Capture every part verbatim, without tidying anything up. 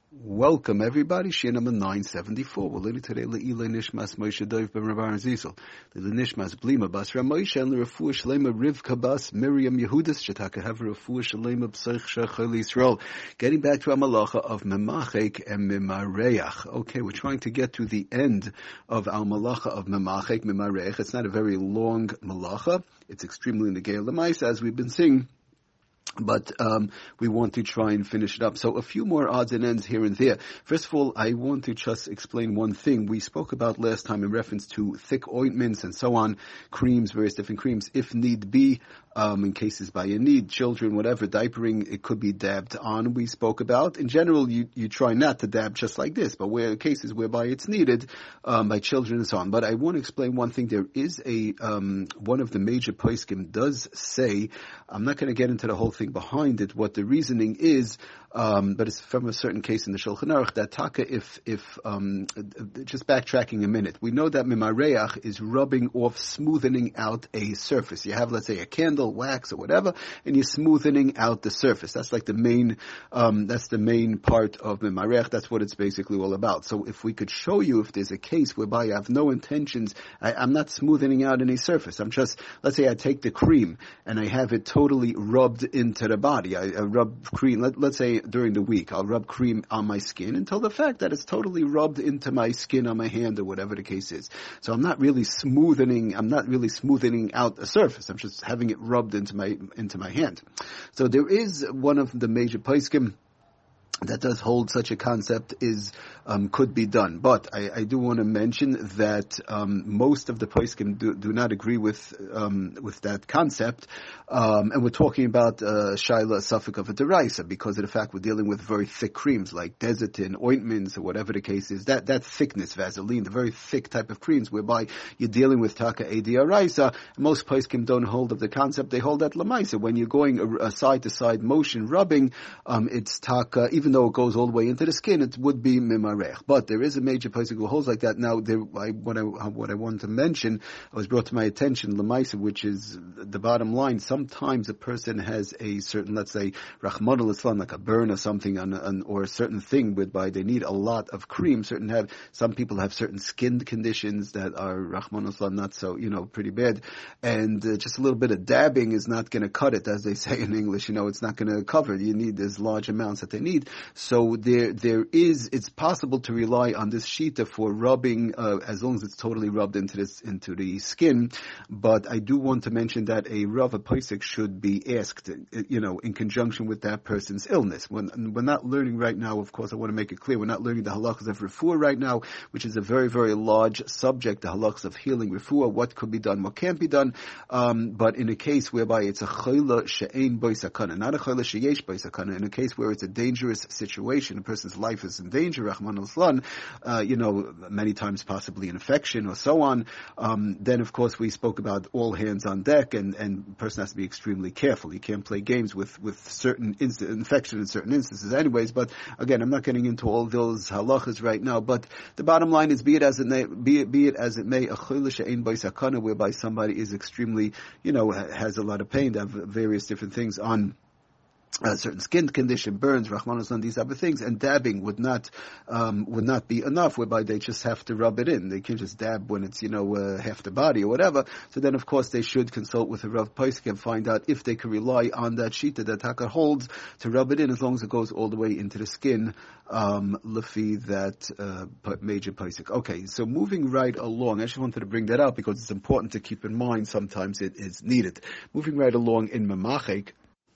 Welcome everybody. Shir number nine seventy-four. We're learning today Le'ilei Nishmas Moshe Dov ben Rav Aaron Zisel. Le'ilei Nishmas Blima Bas Ramoshe and L'Refuah Shlema Rivka Bas Miriam Yehudis Shetaka have Refuah Shlema B'Seich Shechel Yisrael. Getting back to our malacha of Memachek and Memareach. Okay, we're trying to get to the end of our malacha of Memachek, Memareach. It's not a very long malacha. It's extremely negei l'maisa, as we've been seeing. But um, we want to try and finish it up. So a few more odds and ends here and there. First of all, I want to just explain one thing. We spoke about last time in reference to thick ointments and so on, creams, various different creams, if need be. Um, in cases by a need, children, whatever, diapering, it could be dabbed on, we spoke about. In general, you, you try not to dab just like this, but where cases whereby it's needed um, by children and so on. But I want to explain one thing. There is a, um, one of the major poskim does say, I'm not going to get into the whole thing behind it, what the reasoning is, um, but it's from a certain case in the Shulchan Aruch, that taka, if, if, um, just backtracking a minute, we know that mimareach is rubbing off, smoothing out a surface. You have, let's say, a candle, wax or whatever, and you're smoothing out the surface. That's like the main, um, that's the main part of mimareach. That's what it's basically all about. So if we could show you if there's a case whereby you have no intentions, I, I'm not smoothing out any surface. I'm just, let's say I take the cream and I have it totally rubbed into the body. I, I rub cream, let, let's say during the week, I'll rub cream on my skin until the fact that it's totally rubbed into my skin on my hand or whatever the case is. So I'm not really smoothing, I'm not really smoothing out the surface. I'm just having it rubbed into my, into my hand. So there is one of the major poskim that does hold such a concept is um, could be done, but I, I do want to mention that um, most of the poskim do, do not agree with um, with that concept, um, and we're talking about uh, shaila suffix of a deraisa because of the fact we're dealing with very thick creams like Desitin, ointments, or whatever the case is. That that thickness, Vaseline, the very thick type of creams, whereby you're dealing with taka ediyaraisa. Most poskim don't hold of the concept; they hold that lamaisa. When you're going a, a side to side motion rubbing, um, it's taka even. Even though it goes all the way into the skin, it would be mimarech. But there is a major posik who holds like that. Now, there, I, what I what I wanted to mention was brought to my attention, lemaisa, which is the bottom line. Sometimes a person has a certain, let's say, rachmana litzlan, like a burn or something, on, on, or a certain thing whereby they need a lot of cream. Certain have some people have certain skin conditions that are rachmana litzlan not so, you know, pretty bad, and uh, just a little bit of dabbing is not going to cut it, as they say in English. You know, it's not going to cover it. You need as large amounts that they need. So there, there is. It's possible to rely on this shita for rubbing, uh, as long as it's totally rubbed into this, into the skin. But I do want to mention that a rav, a posek, should be asked, you know, in conjunction with that person's illness. When we're not learning right now, of course, I want to make it clear, we're not learning the halachas of refuah right now, which is a very, very large subject. The halachas of healing refuah, what could be done, what can't be done. Um, but in a case whereby it's a chayla she'ein bo sakana, not a chayla sheyesh bo sakana, in a case where it's a dangerous situation, a person's life is in danger, Rahman al-Islan, uh, you know, many times possibly infection or so on, um, then of course we spoke about all hands on deck, and, and the person has to be extremely careful. You can't play games with, with certain inst- infection in certain instances anyways, but again, I'm not getting into all those halachas right now, but the bottom line is, be it as it may, be it, be it as it may, a chayla she'ein bo sakana, whereby somebody is extremely, you know, has a lot of pain, they have various different things on a certain skin condition, burns, Rahmanos, and these type of things, and dabbing would not um, would not be enough, whereby they just have to rub it in. They can't just dab when it's, you know, uh, half the body or whatever. So then, of course, they should consult with a Rav Posek and find out if they can rely on that shita that Taka holds to rub it in, as long as it goes all the way into the skin, um, lefi that uh, major Posek. Okay, so moving right along, I just wanted to bring that up because it's important to keep in mind. Sometimes it is needed. Moving right along in Memachek.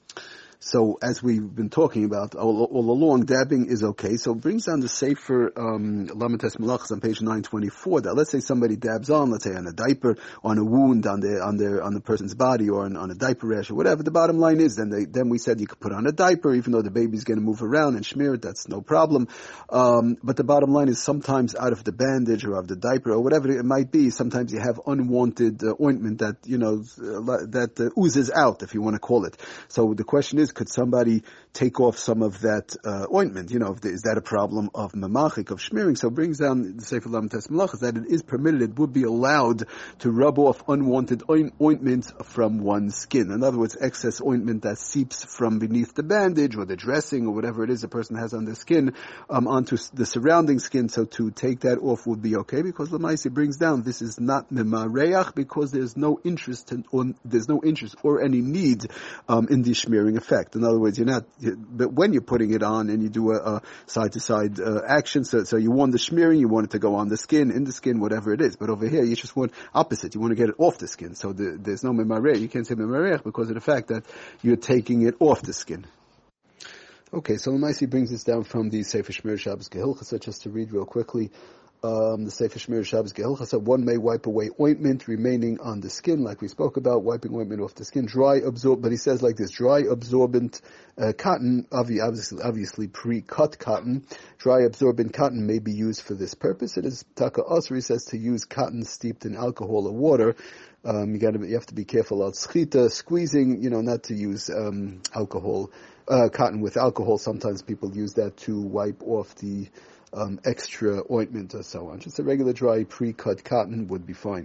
So as we've been talking about all, all along, dabbing is okay. So it brings down the Sefer um, Lamites Malachas on page nine twenty-four. That let's say somebody dabs on, let's say on a diaper, on a wound on the on their on the person's body, or on, on a diaper rash or whatever. The bottom line is, then they, then we said you could put on a diaper, even though the baby's going to move around and smear it. That's no problem. Um, but the bottom line is, sometimes out of the bandage or out of the diaper or whatever it might be, sometimes you have unwanted uh, ointment that, you know, uh, that uh, oozes out, if you want to call it. So the question is, is, could somebody take off some of that uh, ointment? You know, is that a problem of mamachik, of smearing? So it brings down the Sefer Lamentes Malachas that it is permitted, it would be allowed to rub off unwanted ointment from one's skin. In other words, excess ointment that seeps from beneath the bandage or the dressing or whatever it is a person has on their skin um, onto the surrounding skin. So to take that off would be okay, because Lamaisi brings down this is not memareach, because there's no interest in, on, there's no interest or any need um, in the smearing effect. In other words, you're not, but when you're putting it on and you do a, a side-to-side uh, action, so, so you want the smearing, you want it to go on the skin, in the skin, whatever it is. But over here, you just want opposite. You want to get it off the skin. So the, there's no memarech. You can't say memarech because of the fact that you're taking it off the skin. Okay, so Lamaisi brings this down from the Sefer Shmir Shabbos Gehilchasa, just to read real quickly. Um, the Sefer Shmir Shabbos Gehilchasa, one may wipe away ointment remaining on the skin, like we spoke about, wiping ointment off the skin, dry absorb, but he says like this, dry absorbent uh, cotton, obviously, obviously pre-cut cotton, dry absorbent cotton may be used for this purpose. It is Taka Asr, he says, to use cotton steeped in alcohol or water. Um, you gotta, you have to be careful al schita, squeezing, you know, not to use, um, alcohol, uh, cotton with alcohol. Sometimes people use that to wipe off the, um, extra ointment or so on. Just a regular dry pre-cut cotton would be fine.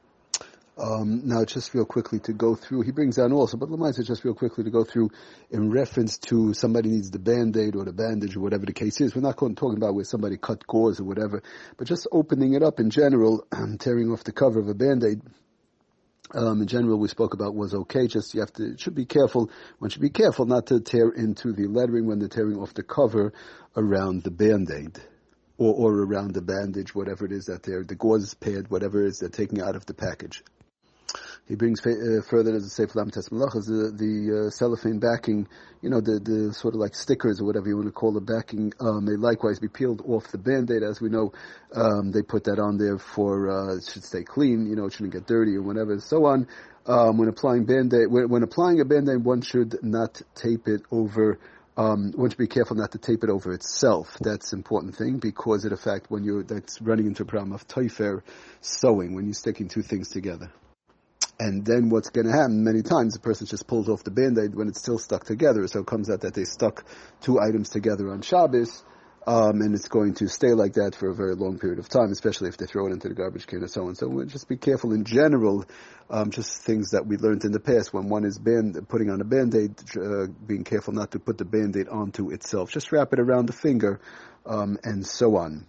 Um, now just real quickly to go through, he brings down also, but Lamaisa just real quickly to go through in reference to somebody needs the band-aid or the bandage or whatever the case is. We're not talking about where somebody cut gauze or whatever, but just opening it up in general, tearing off the cover of a band-aid. Um, in general, we spoke about was okay. Just you have to, should be careful. One should be careful not to tear into the lettering when they're tearing off the cover around the band-aid or, or around the bandage, whatever it is that they're, the gauze pad, whatever it is they're taking out of the package. He brings uh, further as a Sefer Lamentes Malachas, the, the uh, cellophane backing, you know, the, the sort of like stickers or whatever you want to call the backing, um, may likewise be peeled off the Band-Aid. As we know, um, they put that on there for, uh, it should stay clean, you know, it shouldn't get dirty or whatever, and so on. Um, when applying Band-Aid, when, when applying a Band-Aid, one should not tape it over, um, one should be careful not to tape it over itself. That's an important thing, because of the fact when you're, that's running into a problem of toifer sewing, when you're sticking two things together. And then what's going to happen, many times the person just pulls off the Band-Aid when it's still stuck together. So it comes out that they stuck two items together on Shabbos, um, and it's going to stay like that for a very long period of time, especially if they throw it into the garbage can or so on. So we'll just be careful in general, um, just things that we learned in the past. When one is band, putting on a Band-Aid, uh, being careful not to put the Band-Aid onto itself. Just wrap it around the finger, um, and so on.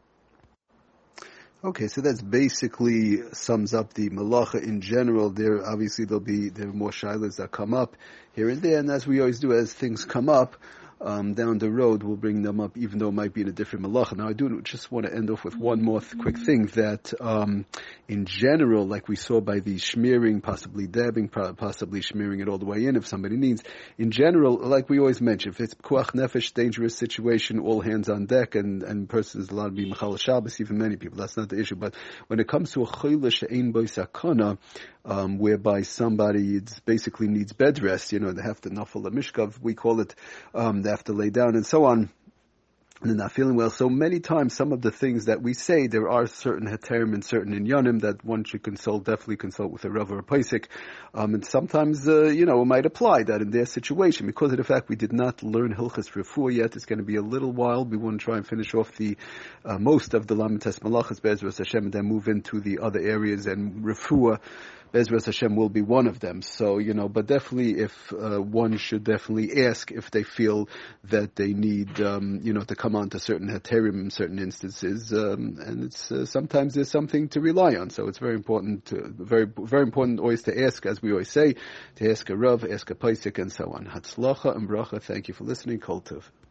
Okay, so that's basically sums up the malacha in general. There, obviously, there'll be, there are more shilas that come up here and there, and as we always do, as things come up, um, down the road, we'll bring them up, even though it might be in a different malacha. Now, I do just want to end off with one more th- quick thing, that, um, in general, like we saw by the smearing, possibly dabbing, possibly smearing it all the way in if somebody needs, in general, like we always mention, if it's p'kuach nefesh, dangerous situation, all hands on deck, and, and persons allowed to be mechal Shabbos, even many people, that's not the issue. But when it comes to a chayla she'ein bo sakana, um, whereby somebody it's basically needs bed rest, you know, they have to nafal a mishkav, we call it, um, they have to lay down and so on, and they're not feeling well. So many times, some of the things that we say, there are certain heterim and certain inyanim that one should consult, definitely consult with a Rav or a Paisik. Um, and sometimes, uh, you know, it might apply that in their situation. Because of the fact we did not learn Hilchas Refuah yet, it's going to be a little while. We want to try and finish off the, uh, most of the Lamentes Malachas, Be'ezras Hashem, and then move into the other areas, and Refuah, Be'ezras Hashem, will be one of them. So, you know, but definitely if, uh, one should definitely ask if they feel that they need, um, you know, to come on to certain heterim in certain instances, um, and it's, uh, sometimes there's something to rely on. So it's very important, to, very, very important always to ask, as we always say, to ask a Rav, ask a Paisik, and so on. Hatzlacha and bracha. Thank you for listening. Kol Tov.